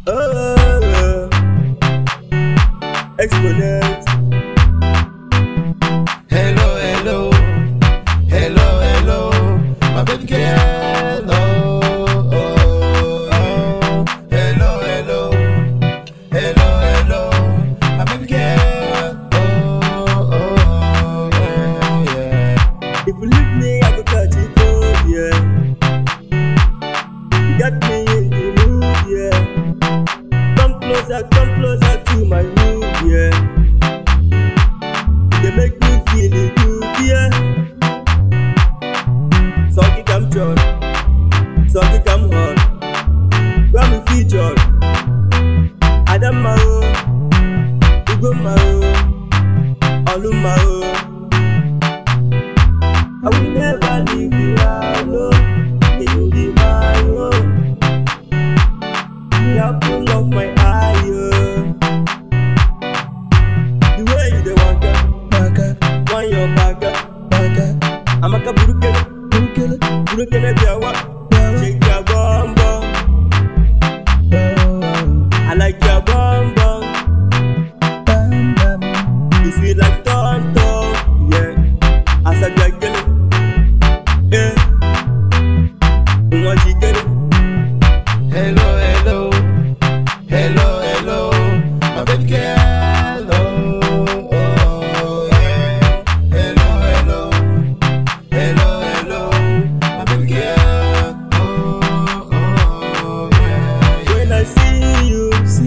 Oh, Exponent. Hello, hello, hello, hello, my baby girl. Oh, oh, oh. Hello, hello, hello, hello, my baby girl. Oh, oh, oh, yeah. If you leave me, I go catch it, oh, yeah. You got me in the mood, yeah. Come closer to my room, yeah. They make me feel it good, yeah. Suck it, I'm John. Suck it, I'm hot. Where me featured? Adam my own. You go my own. All of my own. I will never leave you alone. You will be my own. The apple of my eye, yeah. The way you dey waka, want your baka. Amaka burukele biawa. Shake your bum bum. I like your bum bum. You feel like tonto, yeah. As I get it, yeah. Want you get it? Hello, hello, hello, hello, my baby girl. Oh, oh, yeah. Hello, hello, hello, hello, my baby girl. Oh, oh, yeah. When I see you,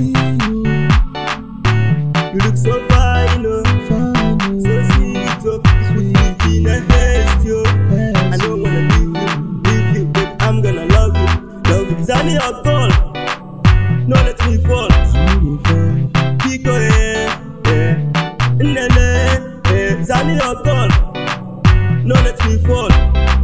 you look so fine, oh. So sweet, oh. Sweet in a haste, yo. I don't wanna leave you, but I'm gonna love you. Zani your call, no let me fall. Pico, Nene, Zani your call, no let me fall.